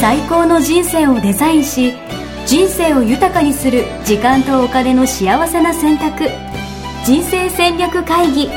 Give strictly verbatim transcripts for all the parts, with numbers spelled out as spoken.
最高の人生をデザインし、人生を豊かにする時間とお金の幸せな選択。人生戦略会議。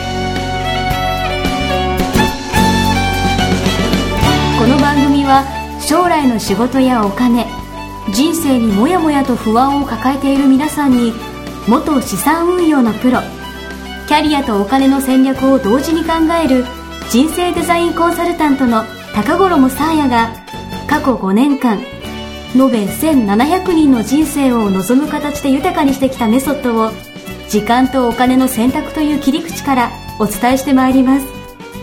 この番組は将来の仕事やお金、人生にもやもやと不安を抱えている皆さんに、元資産運用のプロ、キャリアとお金の戦略を同時に考える人生デザインコンサルタントの高頃もさあやが、過去ごねんかん延べせんななひゃくにんの人生を望む形で豊かにしてきたメソッドを、時間とお金の選択という切り口からお伝えしてまいります。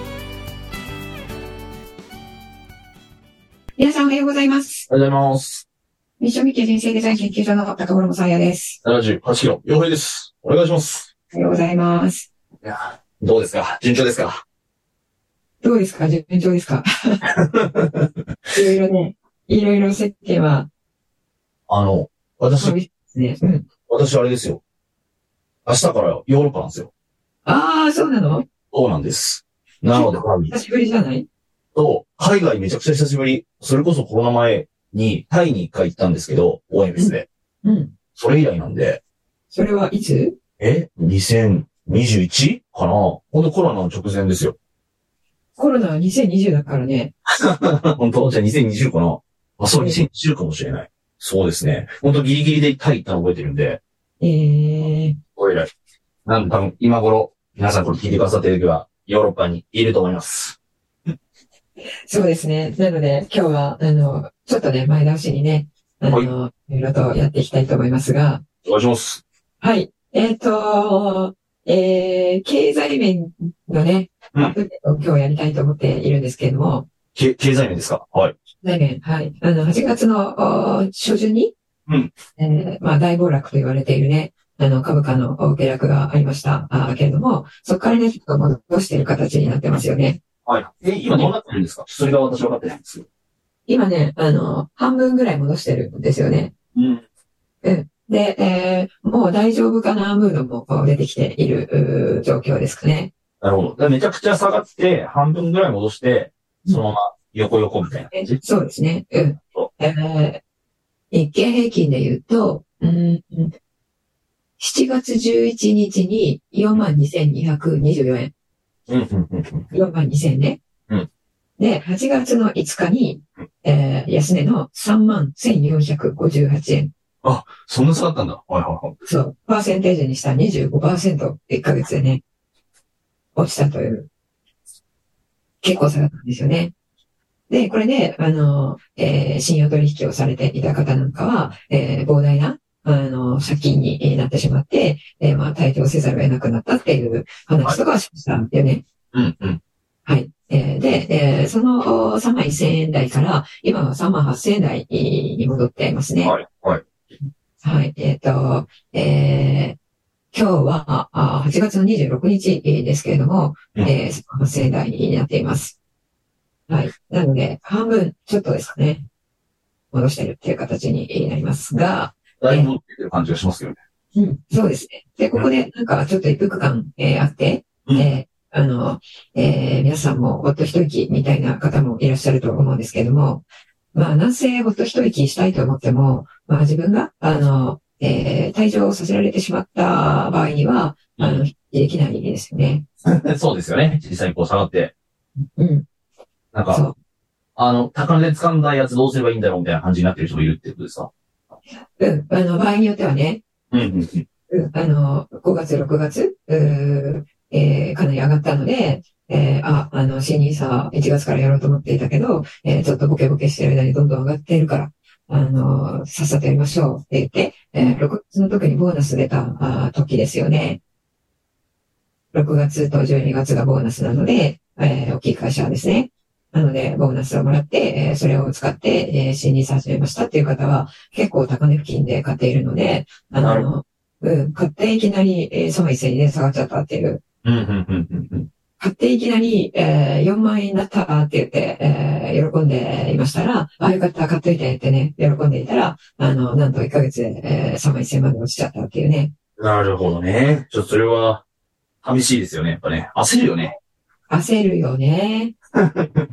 皆さんおはようございます。 おはようございます。 ミッションミッケ人生デザイン研究所の高頃もさあやです。 ななじゅうはちキロ、洋平です。お願いします。 おはようございます。 いや、どうですか？順調ですか？ どうですか？順調ですか？いろいろね、いろいろ世間は。 あの、私、 ですね。うん。 私あれですよ。明日からヨーロッパなんですよ。 ああ、そうなの？ そうなんです。なので、 久しぶりじゃない？ と、海外めちゃくちゃ久しぶり。それこそコロナ前にタイに一回行ったんですけど、オーエムエス で。 うん。うん。 それ以来なんで。それはいつ？ え ?にせんにじゅういち かな？ほんとコロナの直前ですよ。 コロナはにせんにじゅうだからね。 本当？じゃあにせんにじゅうかな？あ、そう、にせんにじゅうかもしれない。そうですね。本当ギリギリでタイ行ったの覚えてるんで。 ええー。 お偉い。なん多分今頃、皆さんこれ聞いてくださってる時は、ヨーロッパにいると思います。 そうですね。なので、今日は、あの、ちょっとね、前倒しにね、あの、はい、いろいろとやっていきたいと思いますが。 お願いします。 はい。えっと、えー、経済面のね、アップデートを今日やりたいと思っているんですけれども。 け経済面ですか？はい。 経済面、はい。あの、はちがつの初旬に、 うん。 えー、まあ、大暴落と言われているね、あの、株価の下落がありました。あけれども、そこからね、ちょっと戻している形になってますよね。 はい。え、今どうなってるんですか？それが私分かってないんですよ。 今ね、あの、半分ぐらい戻してるんですよね。 うん。 うん。で、えー、もう大丈夫かなムードも出てきている状況ですかね。 なるほど。だめちゃくちゃ下がって、半分ぐらい戻して、そのまま横横みたいな感じ、 うん、そうですね。うん。えー、日経平均で言うと、うん、しちがつじゅういちにちに よんまんにせんにひゃくにじゅうよえん。 うんうんうんうん、 よんまんにせんね。 うん。 で、はちがつのいつかに、えー、安値の さんまんせんよんひゃくごじゅうはちえん。 あ、そんな下がったんだ。はいはいはい。 そう。パーセンテージにした にじゅうごパーセント、いっかげつでね、落ちたという。結構下がったんですよね。で、これで、あの、えー、信用取引をされていた方なんかは、えー、膨大な、あの、借金になってしまって、えー、まあ、退場せざるを得なくなったっていう話とかはしましたよね。 うんうん。 はい。えー、で、えー、そのさんまんせんえん台から、今はさんまんはっせんえん台に戻っていますね。 はい、はい。 はい。えっと、えー、今日は、はちがつのにじゅうろくにちですけれども、うん、えー、さんまんはっせんえん台になっています。はい。なので、半分ちょっとですかね。戻してるっていう形になりますが。 だいぶ戻ってる感じがしますよね。 うん、そうですね。で、ここでなんかちょっと一服感、えー、あって、うん、えー、あの、えー、皆さんもほっと一息みたいな方もいらっしゃると思うんですけれども、まあ、なんせほっと一息したいと思っても、まあ自分が、あの、えー、退場させられてしまった場合には、うん、あの、できないですよね。 そうですよね。実際にこう下がって。 うん。 なんか、あの、高値掴んだやつどうすればいいんだろうみたいな感じになってる人もいるってことですか？ うん。あの、場合によってはね。 うんうんうん。あの、ごがつ、ろくがつ、うえー、かなり上がったので、えー、あ、あの、シーニーサーいちがつからやろうと思っていたけど、えー、ちょっとボケボケしてる間にどんどん上がっているから、あの、さっさとやりましょうって言って、えー、ろくがつの時にボーナス出たあ時ですよね。ろくがつとじゅうにがつがボーナスなので、えー、大きい会社ですね。なので、ボーナスをもらって、えー、それを使って、えー、シーニーサー始めましたっていう方は、結構高値付近で買っているので、あの、うん、買っていきなり、えー、その一斉にね、下がっちゃったっていう。 うんうんうんうん、 買っていきなり、えー、よんまんえんになったって言って、えー、喜んでいましたら、あ、よかった、買っといてってね、喜んでいたら、あの、なんといっかげつで、えー、さんまんせんまで落ちちゃったっていうね。 なるほどね。ちょっとそれは、寂しいですよね、やっぱね。焦るよね。 焦るよね。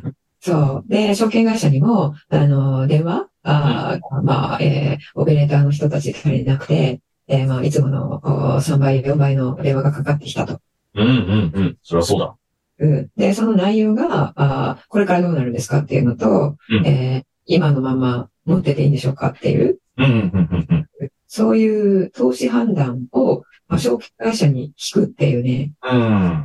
そう。で、証券会社にも、あの、電話、あまあ、えー、オペレーターの人たち足りなくて、えー、まあ、いつものさんばい、よんばいの電話がかかってきたと。 うんうんうん。そりゃそうだ。 うん。で、その内容が、あこれからどうなるんですかっていうのと、 うん、 えー、今のまま持ってていいんでしょうかっていう、 うんうんうんうん、 そういう投資判断を、まあ、証券会社に聞くっていうね。 うん。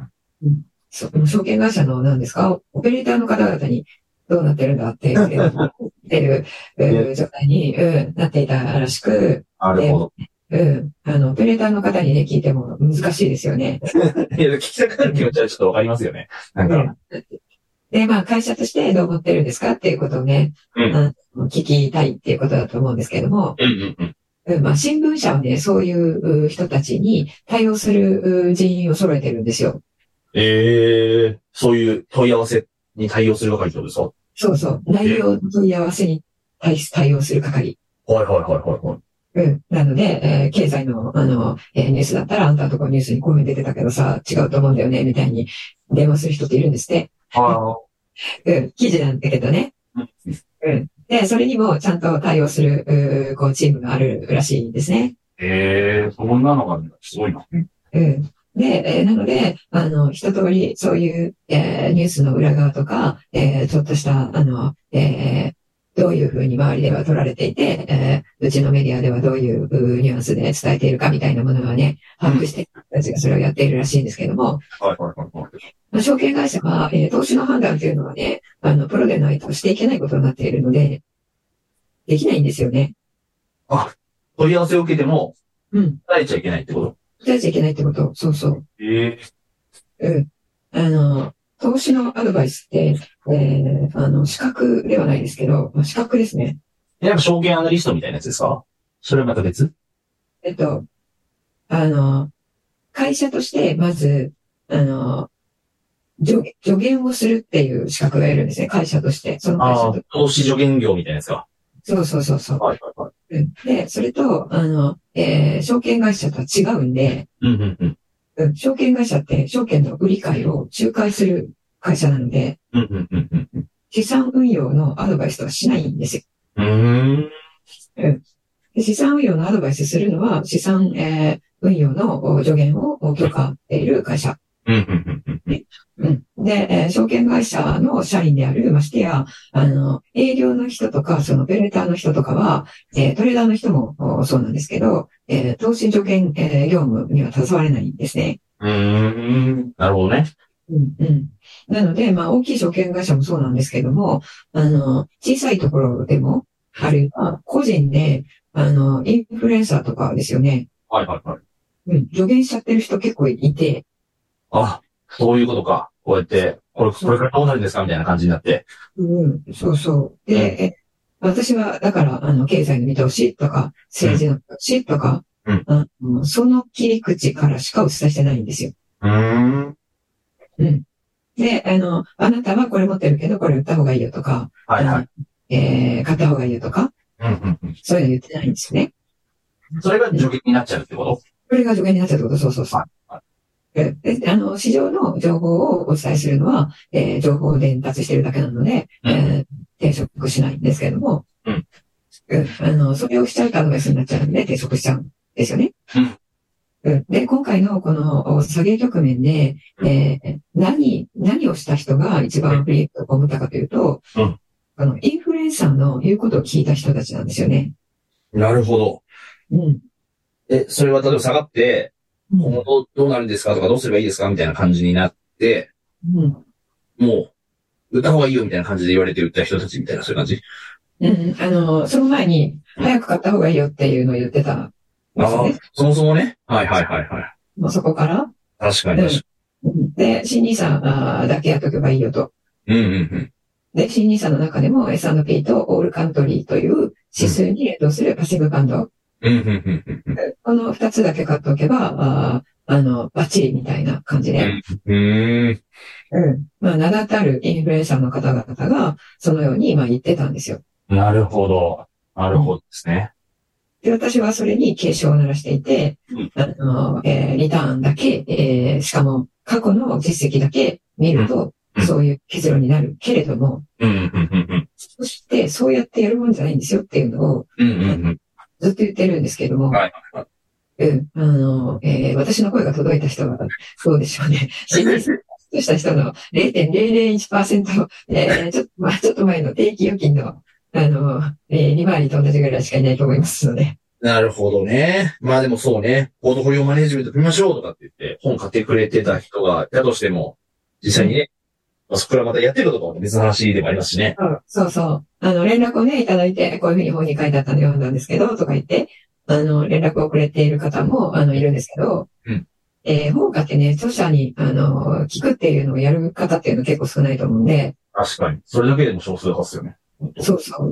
うん、そ証券会社の何ですか、オペレーターの方々にどうなってるんだっていう、っていう状態に、うん、なっていたらしく。 なるほど。 うん。あの、オペレーターの方にね、聞いても難しいですよね。 いや、聞きたくなる気持ちはちょっとわかりますよね。なんか。 で、まあ、会社としてどう思ってるんですかっていうことをね、うん、あの聞きたいっていうことだと思うんですけれども、 うんうんうんうん、まあ、新聞社はね、そういう人たちに対応する人員を揃えてるんですよ。 ええー、そういう問い合わせに対応する係ってことですか？ そうそう。内容の問い合わせに対対応する係。 はいはいはいはいはい。 うん。なので、えー、経済の、あの、えー、ニュースだったら、あんたのところニュースにこういうの出てたけどさ、違うと思うんだよね、みたいに電話する人っているんですって。 ああ。 うん。記事なんだけどね。うん。で、それにもちゃんと対応する、うこう、チームがあるらしいんですね。 ええー、そんなのがすごいな。 うん。うんで、えー、なので、あの、一通り、そういう、えー、ニュースの裏側とか、えー、ちょっとした、あの、えー、どういうふうに周りでは取られていて、えー、うちのメディアではどういうニュアンスで伝えているかみたいなものはね、把握して、人たちがそれをやっているらしいんですけども、 はいはいはいはい。 まあ、証券会社は、えー、投資の判断というのはね、あの、プロでないとしていけないことになっているので、できないんですよね。 あ、問い合わせを受けても、 うん。 伝えちゃいけないってこと？ 伝えちゃいけないってこと。そうそう。 ええー。うん。あの、投資のアドバイスって、えー、あの、資格ではないですけど、まあ、資格ですね。 やっぱ証券アナリストみたいなやつですか？それはまた別？ えっと、あの、会社として、まず、あの、助助言をするっていう資格がいるんですね、会社として。その会社と。 投資助言業みたいなやつか。 そうそうそうそう。 はいはいはい。 で、それと、あの、えー、証券会社とは違うんで、 うんうんうん。 うん、証券会社って証券の売り買いを仲介する会社なので、 うんうんうんうん。 資産運用のアドバイスとはしないんですよ。 うーん。 うん。で資産運用のアドバイスするのは、資産、えー、運用の助言を許可している会社。 うんうんうんうん。 うん。で、えー、証券会社の社員である、ましてや、あの、営業の人とか、そのオペレーターの人とかは、えー、トレーダーの人もそうなんですけど、えー、投資助言、えー、業務には携われないんですね。 うーん。なるほどね。 うん、うん。なので、まあ、大きい証券会社もそうなんですけども、あの、小さいところでも、あるいは、個人で、あの、インフルエンサーとかですよね。 はいはいはい。 うん、助言しちゃってる人結構いて。 あ、そういうことか。こうやって、これ、これからどうなるんですかみたいな感じになって。 うん、そうそう。で、うん、私は、だから、あの、経済の見通しとか、政治の見通しとか、うん、あのその切り口からしかお伝えしてないんですよ。 うーん。 うん。で、あの、あなたはこれ持ってるけど、これ売った方がいいよとか、 はいはい。 えー、買った方がいいよとか、 うんうんうん、 そういうの言ってないんですね。 それが助言になっちゃうってこと？ これが助言になっちゃうってこと、そうそうそう。はい、で、あの、市場の情報をお伝えするのは、えー、情報を伝達してるだけなので、うん、えー、抵触しないんですけれども、うん、あの、それをしちゃうとアドバイスになっちゃうんで、抵触しちゃうんですよね。うん、で、今回のこの下げ局面で、えー、何、何をした人が一番不利益を被ったかというと、うん、あの、インフルエンサーの言うことを聞いた人たちなんですよね。 なるほど。 うん。 え、それは例えば下がって、今後どうなるんですかとかどうすればいいですかみたいな感じになって、うん、もう、売った方がいいよみたいな感じで言われて売った人たちみたいな、そういう感じ？ うん、あの、その前に、早く買った方がいいよっていうのを言ってた、ね。 ああ、そもそもね。はいはいはいはい。 もうそこから確かに確かに。うん、で、新ニーサだけやっとけばいいよと。 うんうんうん。 で、新ニーサの中でも エスアンドピー とオールカントリーという指数に連動するパッシブファンド。 うんうんうんうん、 この二つだけ買っておけば、あ, あの、バッチリみたいな感じで。 うん。うん。 まあ、名だたるインフルエンサーの方々が、そのように、まあ言ってたんですよ。 なるほど。なるほどですね。 で、私はそれに警鐘を鳴らしていて、うん、あの、えー、リターンだけ、えー、しかも過去の実績だけ見ると、 そういう結論になるけれども、 うんうんうんうん、 そして、そうやってやるもんじゃないんですよっていうのを、 うんうんうん、 ずっと言ってるんですけども、 はいはい、 うん、あの、えー、私の声が届いた人は、そうでしょうね。新入生とした人の ゼロてんゼロゼロいちパーセント、えー、ちょっと、まあ、ちょっと前の定期預金の、あの、えー、に回りと同じぐらいしかいないと思いますので。 なるほどね。まあでもそうね、ポートフォリオマネジメント組みましょうとかって言って、本買ってくれてた人がいたとしても、実際にね、まあ、そこからまたやってることか別の話でもありますしね。 うん、そうそう。あの、連絡をね、いただいて、こういうふうに本に書いてあったの読んだんですけど、とか言って、あの、連絡をくれている方も、あの、いるんですけど、 うん。 えー、本を買ってね、著者に、あの、聞くっていうのをやる方っていうのは結構少ないと思うんで。 確かに。それだけでも少数派ですよね。 そうそう。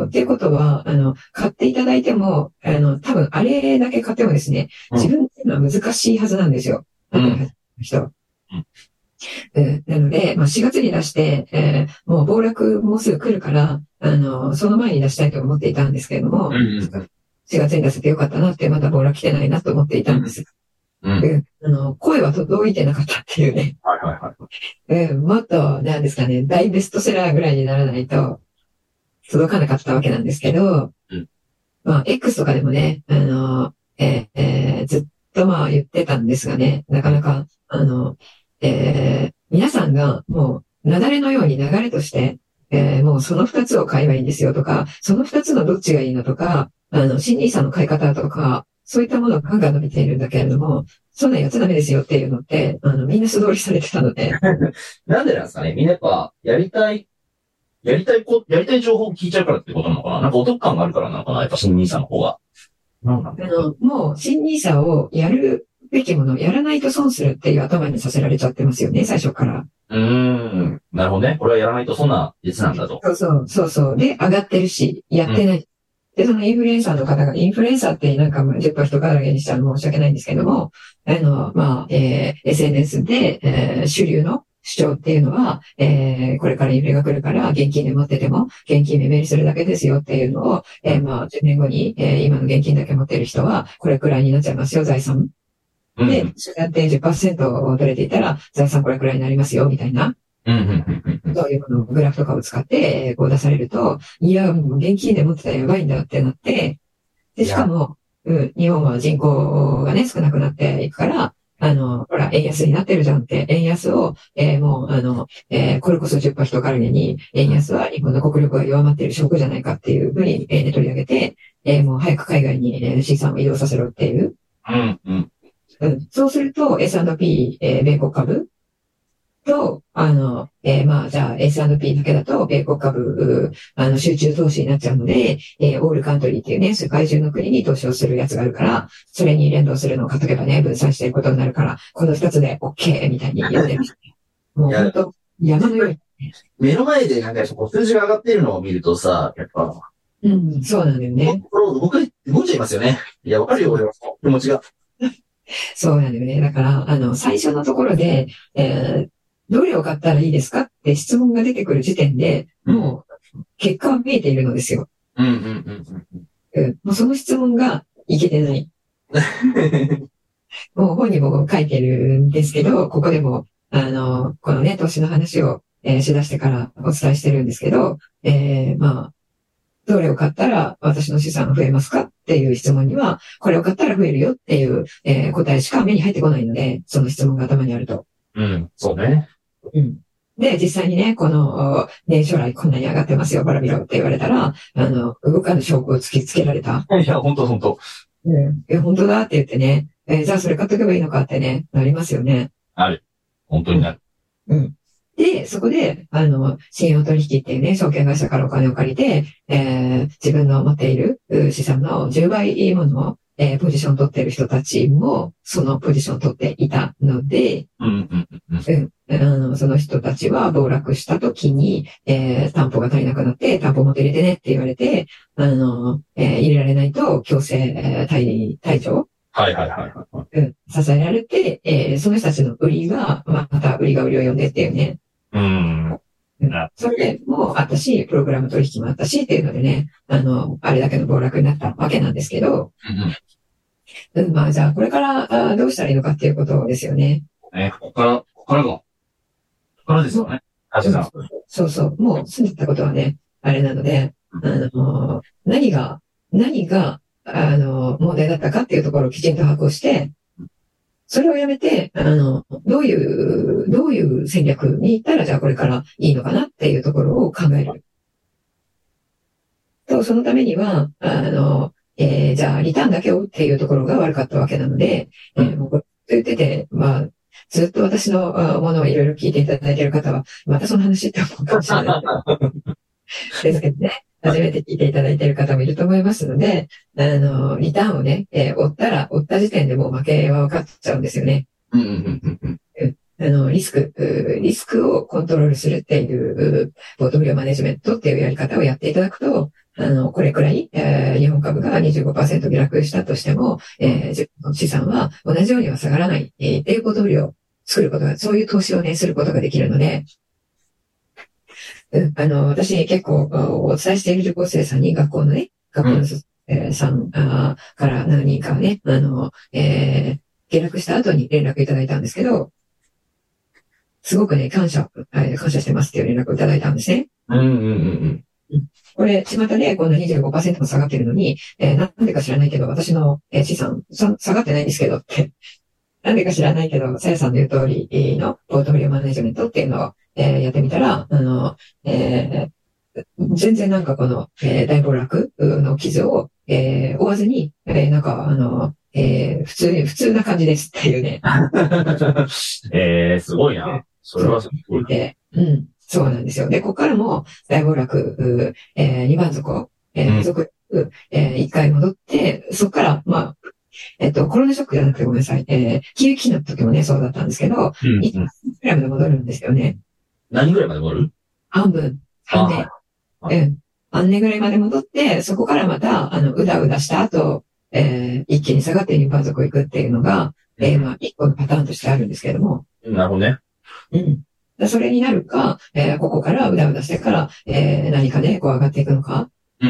っていうことは、あの、買っていただいても、あの、多分、あれだけ買ってもですね、自分っていうのは難しいはずなんですよ。うん。人。うんうん、なので、まあ、しがつに出して、えー、もう暴落もうすぐ来るから、あの、その前に出したいと思っていたんですけれども、うんうん、しがつに出せてよかったなって、まだ暴落来てないなと思っていたんです。うんうん、あの声は届いてなかったっていうね。 はいはいはい。 えー、もっと、なんですかね、大ベストセラーぐらいにならないと、届かなかったわけなんですけど、うん、まあ、X とかでもね、あの、えーえー、ずっとまあ言ってたんですがね、なかなか、あの、えー、皆さんがもう、雪崩のように流れとして、えー、もうその二つを買えばいいんですよとか、その二つのどっちがいいのとか、あの、新ニーサの買い方とか、そういったものがガンガン伸びているんだけれども、そんなんやっちゃダメですよっていうのって、あの、みんな素通りされてたので。 なんでなんですかね、みんなやっぱ、やりたい、やりたいこ、やりたい情報を聞いちゃうからってことなのかな、なんかお得感があるからなのかな、やっぱ新ニーサの方が。 なんだあの、もう、新ニーサをやるべきもの、やらないと損するっていう頭にさせられちゃってますよね、最初から。 うーん。なるほどね。これはやらないと損なやつなんだと。 そうそう、そうそう。で、上がってるし、やってない。うん、で、そのインフルエンサーの方が、インフルエンサーってなんかじゅっパーセント人からげにしたら申し訳ないんですけども、あの、まあ、えー、エスエヌエス で、えー、主流の主張っていうのは、えー、これからインフレが来るから現金で持ってても、現金目減りするだけですよっていうのを、えー、まあ、じゅうねんごに、えー、今の現金だけ持ってる人は、これくらいになっちゃいますよ、財産。で、そうやって じゅっパーセント を取れていたら、財産これくらいになりますよ、みたいな。そういうものをグラフとかを使って、こう出されると、いや、もう現金で持ってたらやばいんだってなって、で、しかも、うん、日本は人口がね、少なくなっていくから、あの、ほら、円安になってるじゃんって、円安を、えー、もう、あの、えー、これこそじゅっパーセント人からげに、円安は日本の国力が弱まっている証拠じゃないかっていうふうに、えー、取り上げて、えー、もう早く海外に、えー、資産を移動させろっていう。 うん、うん。 うん、そうすると エスアンドピー、えー、米国株と、あの、えー、まあ、じゃあ エスアンドピー だけだと米国株、あの、集中投資になっちゃうので、えー、オールカントリーっていうね、世界中の国に投資をするやつがあるから、それに連動するのを買っとけばね、分散していることになるから、この二つで OK! みたいに言ってました。もう本当、山のように。 目の前でなんか数字が上がっているのを見るとさ、やっぱ。 うん、そうなんだよね。 僕、僕、動いちゃいますよね。いや、わかるよ、俺は。気持ちが。 そうなんだよね。だから、あの、最初のところで、えー、どれを買ったらいいですかって質問が出てくる時点で、もう、結果は見えているのですよ。 うんうんうんうんうん。もうその質問がいけてない。もう本にも書いてるんですけど、ここでも、あの、このね、投資の話を、えー、しだしてからお伝えしてるんですけど、えー、まあ、どれを買ったら私の資産が増えますかっていう質問には、これを買ったら増えるよっていう、えー、答えしか目に入ってこないので、その質問が頭にあると。 うん、そうね。 うん。で、実際にね、この、年将来こんなに上がってますよ、バラ見ろって言われたら、あの、動かぬ証拠を突きつけられた。 いや、ほんとほんと。 うん。え、本当だって言ってね、えー、じゃあそれ買っとけばいいのかってね、なりますよね。 ある。本当になる。 うん。で、そこで、あの、信用取引っていうね、証券会社からお金を借りて、えー、自分の持っている資産のじゅうばいものを、えー、ポジションを取っている人たちも、そのポジションを取っていたので、 うんうんうんうん、あのその人たちは暴落した時に、えー、担保が足りなくなって、担保持って入れてねって言われて、あの、えー、入れられないと強制、えー、退、退場はいはいはいはい。 うん、支えられて、えー、その人たちの売りが、また売りが売りを呼んでっていうね。 うん。 それもあったし、プログラム取引もあったしっていうのでね、あの、あれだけの暴落になったわけなんですけど、うん、うん、まあじゃあこれからあどうしたらいいのかっていうことですよね。 ね、ここから、ここからが。 これですよね。橋さん。 そうそう。もう住んでたことはね、あれなので、あの、何が、何が、あの、問題だったかっていうところをきちんと把握をして、それをやめて、あの、どういう、どういう戦略に行ったら、じゃあこれからいいのかなっていうところを考える。と、そのためには、あの、えー、じゃあ、リターンだけをっていうところが悪かったわけなので、えー、もうこれ言ってて、まあ、ずっと私のものをいろいろ聞いていただいている方は、またその話って思うかもしれない。ですけどね、初めて聞いていただいている方もいると思いますので、あの、リターンをね、えー、追ったら、追った時点でもう負けは分かっちゃうんですよね。 うんうんうんうん。 あの、リスク、リスクをコントロールするっていう、ポートフォリオマネジメントっていうやり方をやっていただくと、あの、これくらい、えー、日本株が にじゅうごパーセント 下落したとしても、えー、自分の資産は同じようには下がらない、えー、っていうポートフォリオを作ることが、そういう投資をね、することができるので、うん、あの、私結構お伝えしている受講生さんに学校のね、学校の、うん、さんから何人かはね、あの、えー、下落した後に連絡いただいたんですけど、すごくね、感謝、感謝してますっていう連絡をいただいたんですね。 うんうんうんうん。 これ、巷でこんな にじゅうごパーセント も下がってるのに、えー、なんでか知らないけど、私の、えー、資産、下がってないんですけどって、なんでか知らないけど、さやさんの言う通りのポートフォリオマネジメントっていうのを、えー、やってみたら、あの、えー、全然なんかこの、えー、大暴落の傷を、えー、負わずに、えー、なんかあの、えー、普通、普通な感じですっていうね。 えー、すごいな。それはすごい。 で、うん。そうなんですよ。で、ここからも大暴落、えー、にばん底、えー、続、うん、えー、いっかい戻って、そこから、まあ、えっと、コロナショックじゃなくてごめんなさい。えー、金融危機の時もね、そうだったんですけど、うんうん、いちぐらいまで戻るんですよね。 何ぐらいまで戻る？ 半分。半年。うん。半年ぐらいまで戻って、そこからまた、あの、うだうだした後、えー、一気に下がってにばん底行くっていうのが、うん、えー、まあ、一個のパターンとしてあるんですけれども。 なるほどね。 うん。それになるか、えー、ここからうだうだしてから、えー、何かね、こう上がっていくのか。 うん、うん、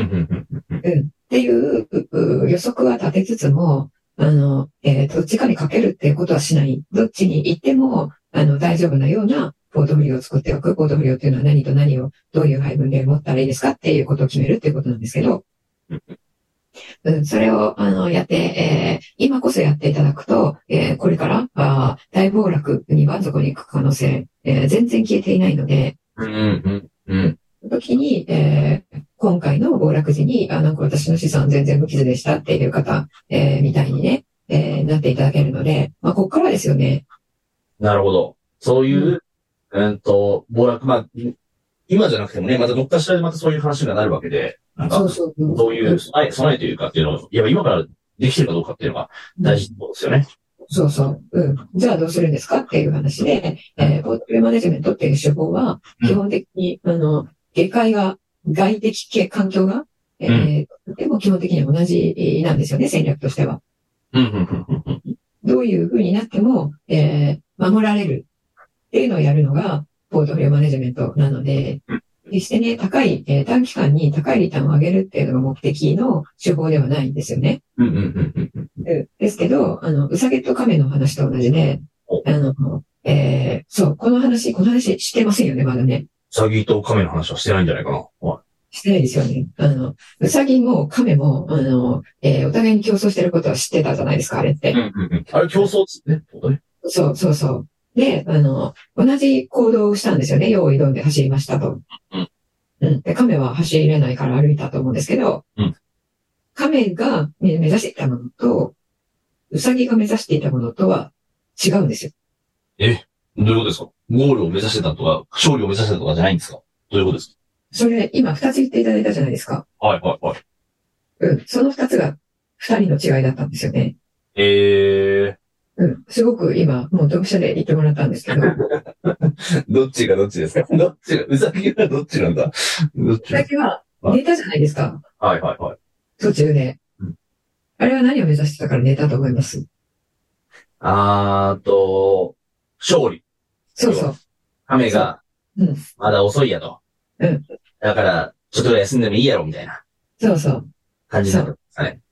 うん。 うん。っていう予測は立てつつも、あの、えー、どっちかにかけるっていうことはしない。どっちに行っても、あの、大丈夫なようなポートフォリオを作っておく。ポートフォリオっていうのは何と何を、どういう配分で持ったらいいですかっていうことを決めるっていうことなんですけど、うん、それを、あの、やって、えー、今こそやっていただくと、えー、これから、あ大暴落にばん底に行く可能性、えー、全然消えていないので、 うん、うん、うん。 時に、えー、今回の暴落時に、あ、なんか私の資産全然無傷でしたっていう方、えー、みたいにね、えー、なっていただけるので、まあ、ここからですよね。 なるほど。そういう、うん、うんと、暴落、まあ、今じゃなくてもね、またどっかしらでまたそういう話がなるわけで、なんか、そうそうそう。そういう備え、備えというかっていうのを、いや、今からできてるかどうかっていうのが大事ですよね。 そうそう。うん。じゃあどうするんですかっていう話で、えー、ポートフォリオマネジメントっていう手法は、基本的に、うん、あの、下界が、外的系環境が、えー、うん、でも基本的には同じなんですよね、戦略としては。どういう風になっても、えー、守られるっていうのをやるのが、ポートフォリオマネジメントなので、決してね、高い、えー、短期間に高いリターンを上げるっていうのが目的の手法ではないんですよね。ですけど、あの、うさぎと亀の話と同じで、あの、えー、そう、この話、この話してませんよね、まだね。 うさぎと亀の話はしてないんじゃないかな。はい、 してないですよね。あの、うさぎも亀も、あの、えー、お互いに競争してることは知ってたじゃないですか、あれって。 うんうんうん、あれ競争ですね。 そうそうそう。で、あの、同じ行動をしたんですよね。用意どんで走りましたと。うん。うん。で、亀は走れないから歩いたと思うんですけど、うん。亀が目指していたものと、うさぎが目指していたものとは違うんですよ。 え、どういうことですか？ゴールを目指してたとか、勝利を目指してたとかじゃないんですか？どういうことですか？ それ、今二つ言っていただいたじゃないですか。 はいはいはい。 うん。その二つが二人の違いだったんですよね。 えー。 うん。すごく今、もう読者で言ってもらったんですけど。 どっちがどっちですか？どっちが、うさぎはどっちなんだ？ うさぎは寝たじゃないですか。 はいはいはい。 途中で。うん、あれは何を目指してたから寝たと思います？ あーと、勝利。 そうそう。 亀が、 うん。 まだ遅いやと。うん。だから、ちょっと休んでもいいやろ、みたいな。 そうそう。 感じだったんですかね。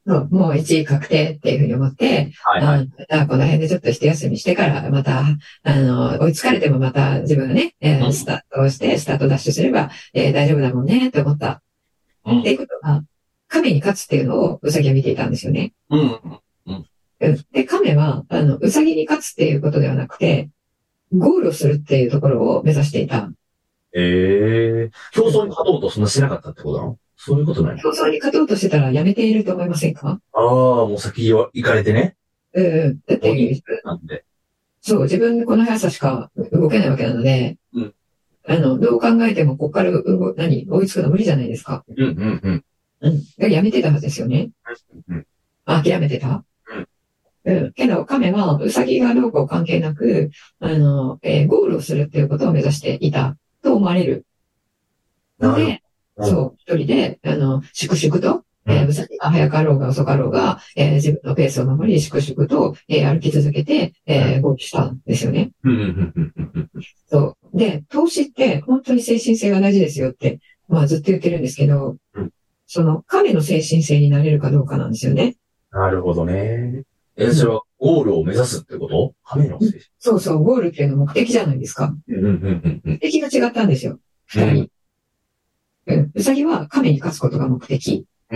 もういちい確定っていうふうに思って、 はいはい、 あこの辺でちょっと一休みしてから、また、あの、追いつかれてもまた自分がね、えー、スタートをして、スタートダッシュすれば、えー、大丈夫だもんね、って思った。うん、っていうことは、亀に勝つっていうのをウサギは見ていたんですよね。 うん。うん。 で、亀は、あの、ウサギに勝つっていうことではなくて、ゴールをするっていうところを目指していた。 ええー、競争に勝とうとそんなしなかったってことなの？そういうことない？ 競争に勝とうとしてたらやめていると思いませんか？ ああ、もう先行かれてね。 うんうん。だって、 なんで。 そう、自分でこの速さしか動けないわけなので、 うん。 あの、どう考えてもここから動、何、追いつくの無理じゃないですか。 うんうんうん。 うん。だからやめてたはずですよね。 うん。 諦めてた。うん。うん。けど、亀は、ウサギがどうこう関係なく、あの、えー、ゴールをするっていうことを目指していたと思われる。ので、うん、そう、一人で、あの、粛々と、えー、ウサギが早かろうが遅かろうが、えー、自分のペースを守り、粛々と、えー、歩き続けて、えー、ゴールしたんですよね。そう。で、投資って本当に精神性が大事ですよって、まあずっと言ってるんですけど、うん、その亀の精神性になれるかどうかなんですよね。 なるほどね。え、それはゴールを目指すってこと？亀の精神、うん、 そうそう、ゴールっていうの目的じゃないですか。目的が違ったんですよ。二人。うん。ウサギは亀に勝つことが目的。うん。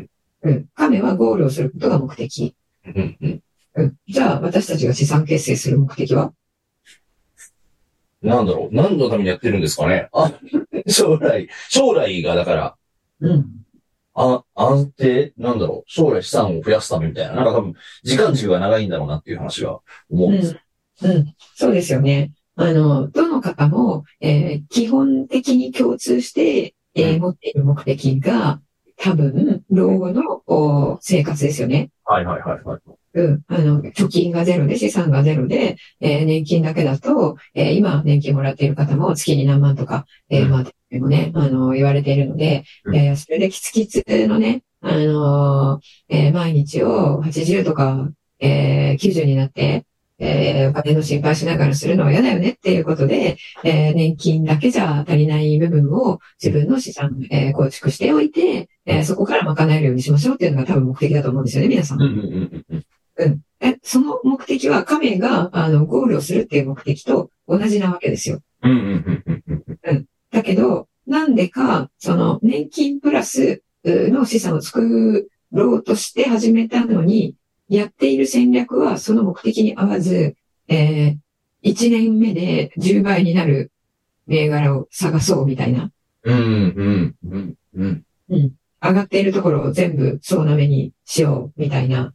うん。亀はゴールをすることが目的。うん。うん。じゃあ、私たちが資産形成する目的は？ なんだろう。何のためにやってるんですかね。あ、将来、将来がだから、 うん。 あ、安定なんだろう。将来資産を増やすためみたいな。なんか多分、時間軸が長いんだろうなっていう話は思うんです。 うん。うん。そうですよね。あの、どの方も、えー、基本的に共通して、えー、持っている目的が、多分、老後の生活ですよね。 はいはいはいはい。 うん。あの、貯金がゼロで資産がゼロで、えー、年金だけだと、えー、今年金もらっている方も月に何万とか、えー、うん、まあ、でもね、あの、言われているので、うん、えー、それでキツキツのね、あのー、えー、毎日をはちじゅうとか、えー、きゅうじゅうになって、えー、お金の心配しながらするのは嫌だよねっていうことで、えー、年金だけじゃ足りない部分を自分の資産、えー、構築しておいて、えー、そこから賄えるようにしましょうっていうのが多分目的だと思うんですよね、皆さん。うん。え、その目的は亀が、あの、ゴールをするっていう目的と同じなわけですよ。うん。だけど、なんでか、その、年金プラスの資産を作ろうとして始めたのに、やっている戦略はその目的に合わず、えー、いちねんめでじゅうばいになる銘柄を探そうみたいな。うん、うん、うん、うん。うん。上がっているところを全部総なめにしようみたいな。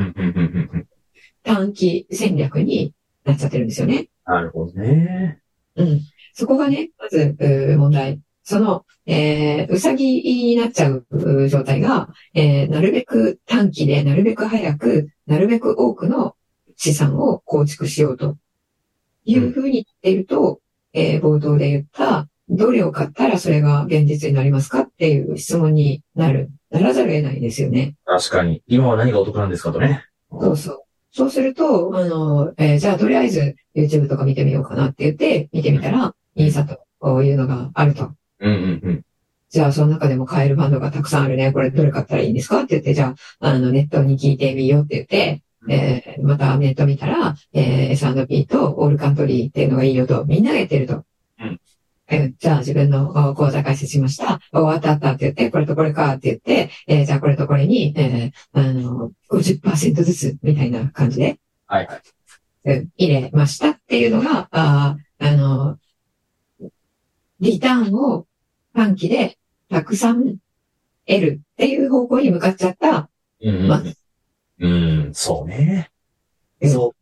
短期戦略になっちゃってるんですよね。 なるほどね。 うん。そこがね、まず、問題。その、えー、うさぎになっちゃう状態が、えー、なるべく短期で、なるべく早く、なるべく多くの資産を構築しようというふうに言っていると、うん、えー、冒頭で言った、どれを買ったらそれが現実になりますかっていう質問になる、ならざるを得ないですよね。 確かに。今は何がお得なんですかとね。 そうそう。そうすると、あの、えー、じゃあとりあえず YouTube とか見てみようかなって言って、見てみたら、インサというのがあると。うんうんうん。じゃあ、その中でも買えるバンドがたくさんあるね。これどれ買ったらいいんですかって言って、じゃあ、あの、ネットに聞いてみようって言って、えー、またネット見たら、えー、エスアンドピー とオールカントリーっていうのがいいよと、みんなが言ってると。うん。えー、じゃあ、自分の口座開設しました。終わったあったって言って、これとこれかって言って、えー、じゃあこれとこれに、えー、あの、ごじゅっパーセント ずつ、みたいな感じで。はいはい。うん、入れましたっていうのが、ああの、リターンを短期でたくさん得るっていう方向に向かっちゃった。うん、まあ、 うん、そうね。そう。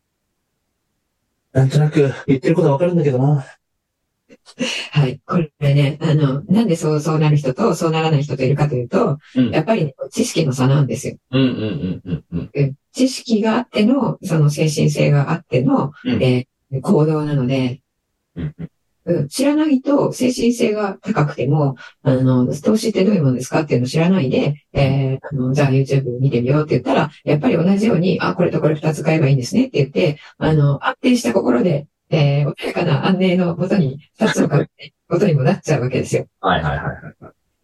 なんとなく言ってることはわかるんだけどな。 はい。これね、あの、なんでそう、そうなる人とそうならない人といるかというと、うん、やっぱり、ね、知識の差なんですよ。うんうんうんうんうん。知識があっての、その精神性があっての、うん、えー、行動なので、うんうん、知らないと精神性が高くても、あの、投資ってどういうものですかっていうのを知らないで、えー、あの、じゃあ YouTube 見てみようって言ったら、やっぱり同じように、あ、これとこれ二つ買えばいいんですねって言って、あの、安定した心で、えー、穏やかな安寧のもとに二つを買うことにもなっちゃうわけですよ。 はいはいはいはい。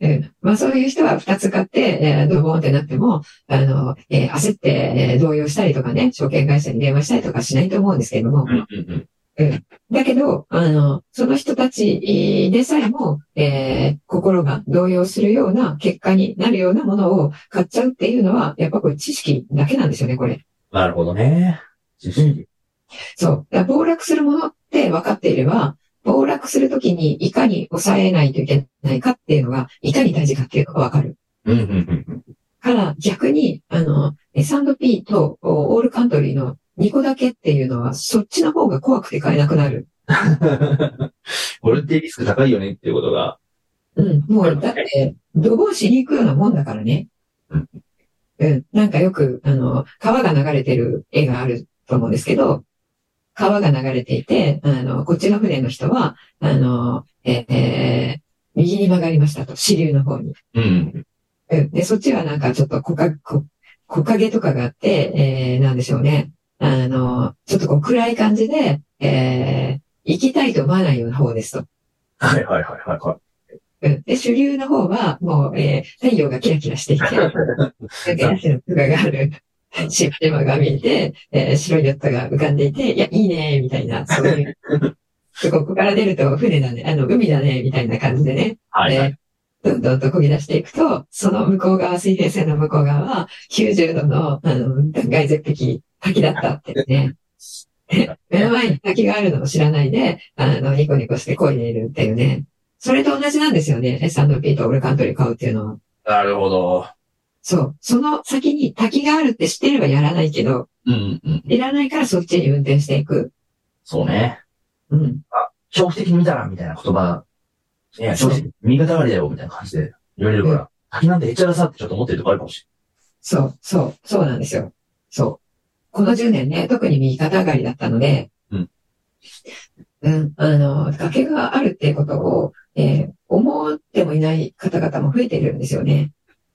うん。まあそういう人は二つ買って、えー、ドボーンってなっても、あの、えー、焦って、えー、動揺したりとかね、証券会社に電話したりとかしないと思うんですけれども。 うんうんうん。 うん。だけど、あの、その人たちでさえも、えー、心が動揺するような結果になるようなものを買っちゃうっていうのは、やっぱこれ知識だけなんですよね、これ。 なるほどね。知識。うん、 そう。だ暴落するものって分かっていれば、暴落するときにいかに抑えないといけないかっていうのが、いかに大事かっていうのが分かる。 うんうんうん。から逆に、あの、エスアンドピー とオールカントリーのにこだけっていうのは、そっちの方が怖くて買えなくなる。 これってリスク高いよねっていうことが。 うん。もう、だって、ドボンしに行くようなもんだからね。うん。うん。なんかよく、あの、川が流れてる絵があると思うんですけど、川が流れていて、あの、こっちの船の人は、あの、えーえー、右に曲がりましたと、支流の方に。うん。うん。で、そっちはなんかちょっと木陰、木陰とかがあって、えー、なんでしょうね。あの、ちょっとこう暗い感じで、えー、行きたいと思わないような方ですと。 はいはいはいはいはい。 うん。で、主流の方は、もう、えー、太陽がキラキラしていて、なんかヤシの木がある。島が見えて、えー、白いヨットが浮かんでいて、いや、いいね、みたいな、そういう。ここから出ると船だね、あの、海だね、みたいな感じでね。はい、はい。えー、どんどんと漕ぎ出していくと、その向こう側、水平線の向こう側は、きゅうじゅうどの、あの、断崖絶壁、滝だったってね。目の前に滝があるのを知らないで、あの、ニコニコして漕いでいるっていうね。それと同じなんですよね。エスアンドピー とオールカントリー買うっていうのは。 なるほど。 そう。その先に滝があるって知ってればやらないけど、うんうん、いらないからそっちに運転していく。 そうね。 うん。 あ、長期的に見たら、みたいな言葉。いや、長期的に右肩上がりだよ、みたいな感じで言われるから、うん、滝なんてへっちゃらさってちょっと思ってるとこあるかもしれない。そう、そう、そうなんですよ。そう。このじゅうねんね、特に右肩上がりだったので、うん。うん、あの、崖があるっていうことを、えー、思ってもいない方々も増えているんですよね。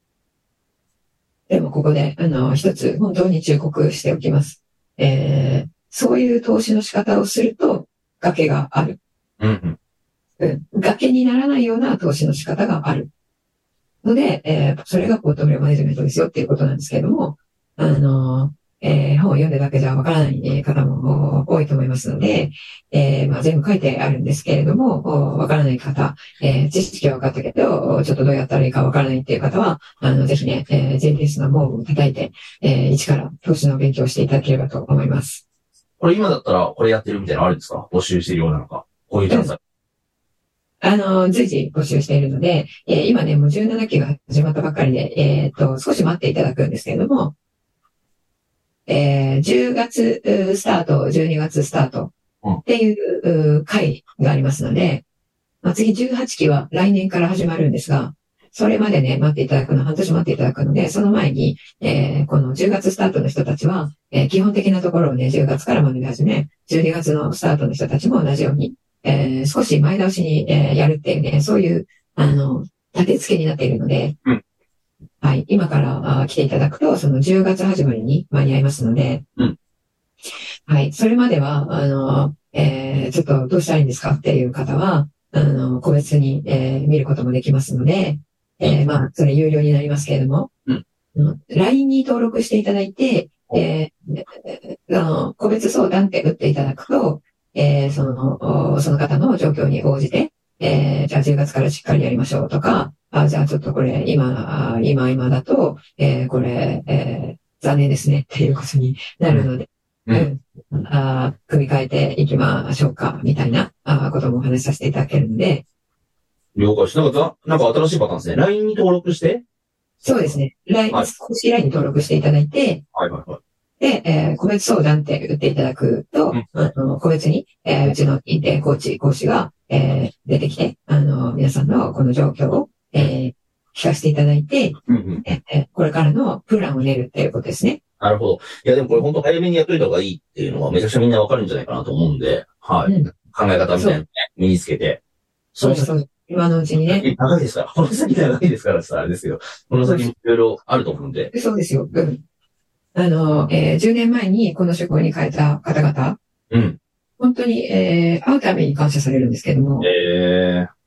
でもここで、あの、一つ本当に忠告しておきます。えー、そういう投資の仕方をすると、崖がある。うんうん。うん。崖にならないような投資の仕方がある。ので、えー、それがポートフォリオマネジメントですよっていうことなんですけれども、あの、えー、本を読んでるだけじゃわからない方も多いと思いますので、えー、まあ、全部書いてあるんですけれども、わからない方、えー、知識は分かったけど、ちょっとどうやったらいいかわからないっていう方は、あの、ぜひね、えー、ジェイピーエス の門を叩いて、えー、一から投資の勉強をしていただければと思います。 これ今だったらこれやってるみたいなのあるんですか？募集しているようなのか。こういうチャンス。 あの、随時募集しているので、えー、今ね、もうじゅうななきが始まったばっかりで、えっと、少し待っていただくんですけれども、えー、じゅうがつスタート、じゅうにがつスタートっていう回がありますので、まあ、次じゅうはちきは来年から始まるんですが、それまでね、待っていただくの、半年待っていただくので、その前に、えー、このじゅうがつスタートの人たちは、えー、基本的なところをね、じゅうがつから学び始め、じゅうにがつのスタートの人たちも同じように、えー、少し前倒しに、えー、やるっていうね、そういう、あの、立て付けになっているので、うんはい。今から来ていただくと、そのじゅうがつ始まりに間に合いますので、うん、はい。それまでは、あの、えー、ちょっとどうしたらいいんですかっていう方は、あの、個別に、えー、見ることもできますので、えー、まあ、それ有料になりますけれども、うん、ライン に登録していただいて、えー、あの、個別相談って打っていただくと、えー、その、その方の状況に応じて、えー、じゃあじゅうがつからしっかりやりましょうとか、あ、じゃあちょっとこれ今、今今だと、えー、これ、えー、残念ですねっていうことになるので、うん。うん、あ組み替えていきましょうか、みたいなあこともお話しさせていただけるので。 了解しなんか、なんか新しいパターンですね。ライン に登録してそうですね。ライン、はい、公式 ライン に登録していただいて、 はいはいはい。 で、えー、個別相談って打っていただくと、うん、あの個別に、えー、うちの認定コーチ、講師が、えー、出てきて、あの、皆さんのこの状況を、えー、聞かせていただいて、うんうんえー、これからのプランを練るっていうことですね。 なるほど。いや、でもこれ本当早めにやっといた方がいいっていうのはめちゃくちゃみんなわかるんじゃないかなと思うんで、はい。うん、考え方みたいなのね、身につけて。 そうそう。今のうちにね。 長いですから。この先長いですからさ、あれですよ。この先いろいろあると思うんで。 そうですよ。うん。あの、えー、じゅうねんまえにこの手法に変えた方々。うん。本当に、えー、会うたびに感謝されるんですけども。 えー。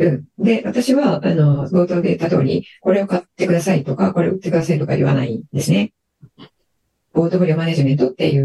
うん。で、私は、あの、冒頭で言った通り、これを買ってくださいとか、これを売ってくださいとか言わないんですね。ポートフォリオマネジメントっていう、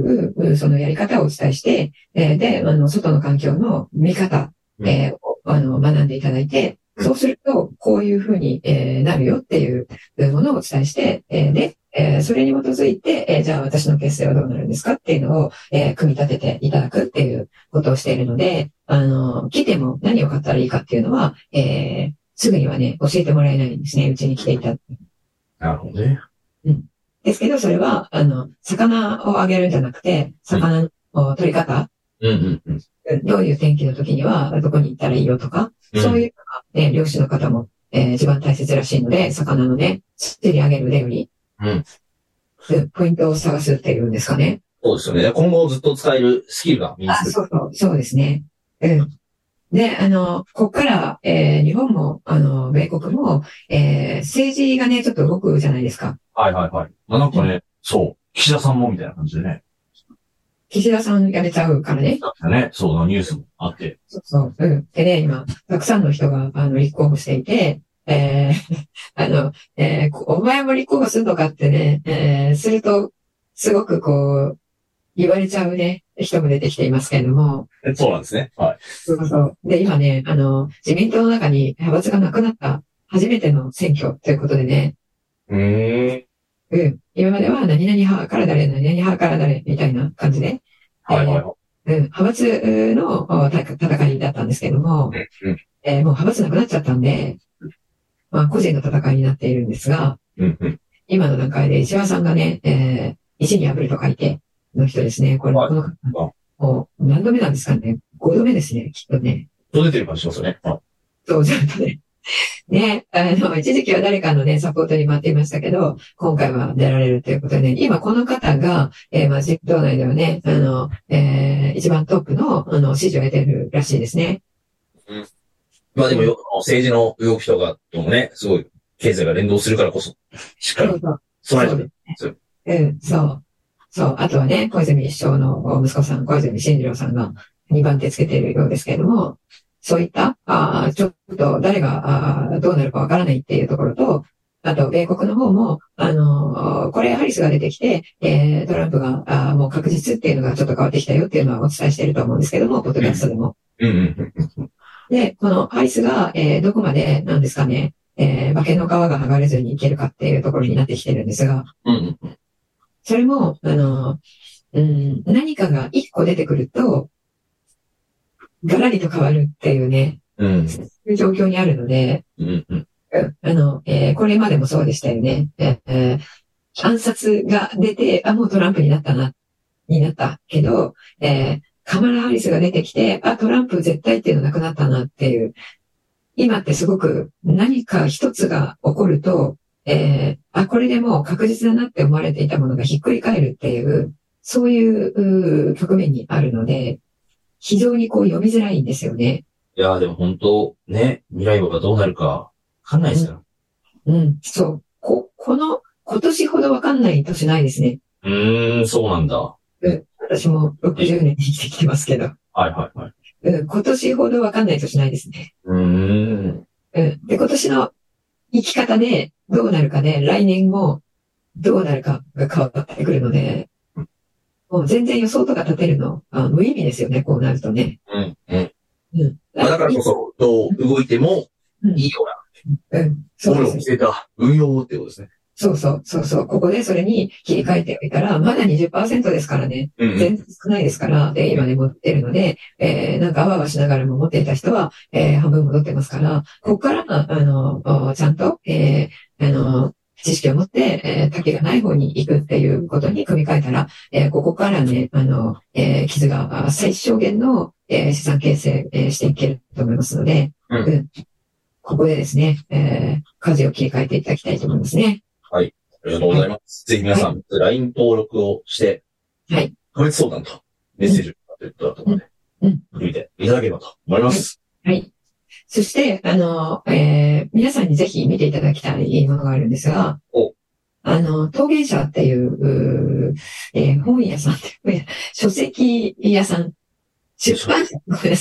そのやり方をお伝えして、えー、で、あの、外の環境の見方、えー、を、あの、学んでいただいて、そうすると、こういうふうに、えー、なるよっていうものをお伝えして、えー、で、えー、それに基づいて、えー、じゃあ私の結成はどうなるんですかっていうのを、えー、組み立てていただくっていうことをしているので、あの、来ても何を買ったらいいかっていうのは、えー、すぐにはね、教えてもらえないんですね。うちに来ていただく。 なるほどね。 うん。ですけど、それは、あの、魚をあげるんじゃなくて、魚の取り方、 うんうんうん、 どういう天気の時には、どこに行ったらいいよとか、うん、そういうのが、ね、漁師の方も、えー、一番大切らしいので、魚のね、釣り上げる腕売り、うん、ポイントを探すっていうんですかね。 そうですよね。今後ずっと使えるスキルが身につく。 あ、そうそう、そうですね。うん。で、あの、こっから、えー、日本も、あの、米国も、えー、政治がね、ちょっと動くじゃないですか。 はいはいはい。まあ、なんかね、うん、そう、岸田さんもみたいな感じでね。 岸田さん辞めちゃうからね。 そうね。そうなニュースもあって。 そうそう。うん。でね、今、たくさんの人が、あの、立候補していて、えー、あの、えー、お前も立候補するのかってね、えー、すると、すごくこう、言われちゃうね、人も出てきていますけれども。 そうなんですね。はい。 そうそう。で、今ね、あの、自民党の中に派閥がなくなった初めての選挙ということでね。 うーん。 うん。今までは何々派から誰、何々派から誰、みたいな感じで。 はいはいはい。 うん。派閥の戦いだったんですけども、 うん、 えー、もう派閥なくなっちゃったんで、まあ、個人の戦いになっているんですが、 うんうん、 今の段階で石破さんがね、えー、石に破ると書いての人ですね。これ、この方、もう何度目なんですかね。ごどめですね、きっとね。 と出てる感じしますよね。 そう、ちゃんとね。ね、あの、一時期は誰かのね、サポートに回っていましたけど、今回は出られるということでね、今この方が、えー、まあ、自民党内ではね、あの、えー、一番トップの、あの、支持を得ているらしいですね。 うん。まあでもよ、政治の動きとかともね、すごい、経済が連動するからこそ、しっかり、備えてる。 そううん、そう。そう。あとはね、小泉首相の息子さん、小泉進次郎さんがにばん手つけているようですけれども、そういった、あちょっと誰があどうなるかわからないっていうところと、あと、米国の方も、あの、これ、ハリスが出てきて、えー、トランプがあもう確実っていうのがちょっと変わってきたよっていうのはお伝えしていると思うんですけども、ポッドキャストでも。 うんうんうん、 で、このハリスが、えー、どこまで、なんですかね、えー、馬券の皮が剥がれずにいけるかっていうところになってきてるんですが、 うんうん、 それも、あの、うん、何かが一個出てくると、ガラリと変わるっていうね、 うん、 そういう状況にあるので、 うんうん、 あの、えー、これまでもそうでしたよね。えー、暗殺が出て、あ、もうトランプになったな、になったけど、えー、カマラ・ハリスが出てきて、あ、トランプ絶対っていうのなくなったなっていう。今ってすごく何か一つが起こると、えー、あ、これでもう確実だなって思われていたものがひっくり返るっていう、そういう局面にあるので、非常にこう読みづらいんですよね。 いやーでも本当、ね、未来がどうなるかわかんないですから。 うん、うん、そう。こ、この、今年ほどわかんない年ないですね。 うーん、そうなんだ。 うん、私もろくじゅうねん生きてきてますけど。 はいはいはい。 うん、今年ほどわかんない年ないですね。 うーん。 うん。で、今年の生き方でどうなるかで、来年もどうなるかが変わってくるので、もう全然予想とか立てるの、あ無意味ですよね、こうなるとね。 うん、うん。 うん。 まあ、だからこそ、どう動いてもいいような。うん。うん、そうです。 見せた運用ってことですね。 そうそう、そうそう。ここでそれに切り替えておいたら、まだ にじゅっパーセント ですからね。うんうん、全然少ないですから。で、今ね、持ってるので、えー、なんかあわあわしながらも持っていた人は、えー、半分戻ってますから、ここから、あの、ちゃんと、えー、あの、知識を持って、えー、竹がない方に行くっていうことに組み替えたら、えー、ここからね、あの、えー、傷が最小限の、えー、資産形成、えー、していけると思いますので、うんうん、ここでですね、えー、舵を切り替えていただきたいと思いますね。 はい。ありがとうございます。はい、ぜひ皆さん、はい、ライン 登録をして、 はい。 個別相談とメッセージをというところで、うん。見ていただければと思います。 はい。はい、そして、あの、えー、皆さんにぜひ見ていただきたいものがあるんですが、 おあの、陶芸者っていう、うえー、本屋さんって、書籍屋さん、出版社、ごめんなさい。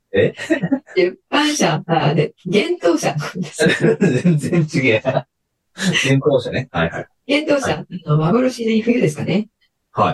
え出版社、あ、で、幻冬舎なんです。 全然違え。幻冬舎ね。はいはい。 幻冬舎、はい、あの幻で冬ですかね。 はい。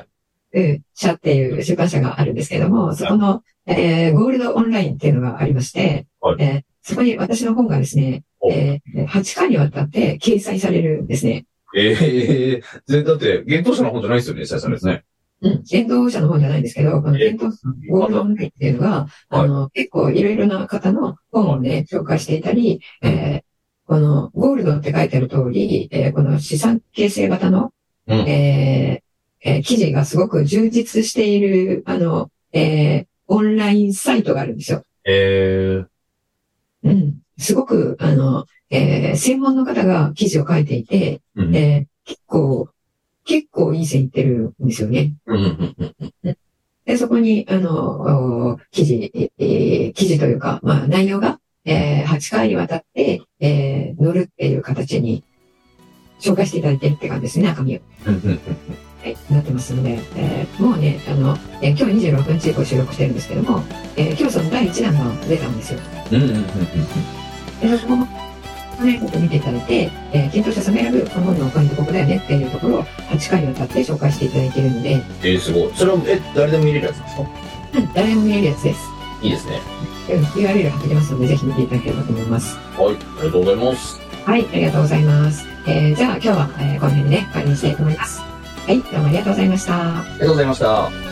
うん、社っていう出版社があるんですけども、そこの、えー、ゴールドオンラインっていうのがありまして、はい、えー、そこに私の本がですね、えー、はちかいにわたって掲載されるんですね。 ええー、だって、幻冬舎の本じゃないですよね、最初ですね。 うん、幻冬舎の本じゃないんですけど、この幻冬ゴールドオンラインっていうのが、あの、はい、結構いろいろな方の本をね、紹介していたり、えー、このゴールドって書いてある通り、えー、この資産形成型の、うん、えーえー、記事がすごく充実している、あの、えー、オンラインサイトがあるんですよ。 えー、 うん。すごく、あの、えー、専門の方が記事を書いていて、うん、えー、結構、結構いい線いってるんですよね。で、そこに、あの、記事、えー、記事というか、まあ、内容が、えー、はちかいにわたって、えー、載るっていう形に紹介していただいてるって感じですね、中身を。はい、なってますので、えー、もうね、あの、えー、今日にじゅうろくにち以降収録してるんですけども、えー、今日そのだいいちだんが出たんですよ。で、そこも、ね、ちょっと見ていただいて、えー、検討者さんが選ぶこの本のポイントここだよねっていうところをはちかいにわたって紹介していただいているので。えー、すごい。それは、え、誰でも見れるやつですか？ うん、誰でも見れるやつです。 いいですね。 うん、ユーアールエル 貼ってきますので、ぜひ見ていただければと思います。 はい、ありがとうございます。 はい、ありがとうございます。えー、じゃあ今日は、えー、この辺でね、終わりにしたいと思います。はい、どうもありがとうございました。 ありがとうございました。